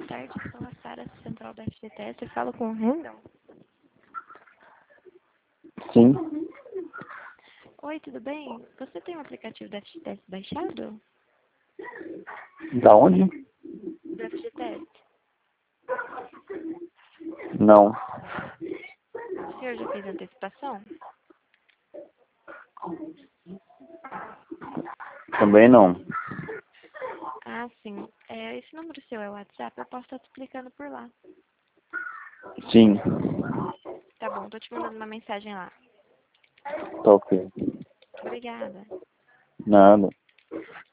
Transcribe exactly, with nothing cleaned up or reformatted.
tarde, sou a Sara, central da F G T S. Eu falo com o Randall? Sim. Oi, tudo bem? Você tem o aplicativo da F G T S baixado? Da onde? Do F G T S. Não. O senhor já fez antecipação? Também não. Ah, sim. É, esse número seu é o WhatsApp, eu posso estar te explicando por lá. Sim. Tá bom, tô te mandando uma mensagem lá. Tá ok. Obrigada. Nada.